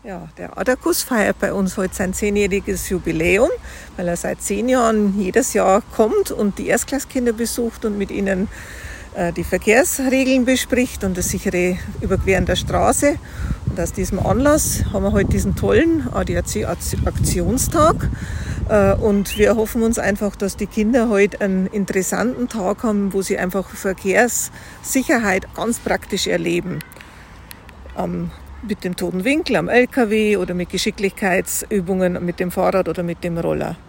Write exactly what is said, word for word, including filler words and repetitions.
Ja, der Adakus feiert bei uns heute sein zehnjähriges Jubiläum, weil er seit zehn Jahren jedes Jahr kommt und die Erstklasskinder besucht und mit ihnen äh, die Verkehrsregeln bespricht und das sichere Überqueren der Straße. Und aus diesem Anlass haben wir heute diesen tollen A D A C-Aktionstag. Äh, und wir hoffen uns einfach, dass die Kinder heute einen interessanten Tag haben, wo sie einfach Verkehrssicherheit ganz praktisch erleben. Ähm, mit dem toten Winkel am L K W oder mit Geschicklichkeitsübungen mit dem Fahrrad oder mit dem Roller.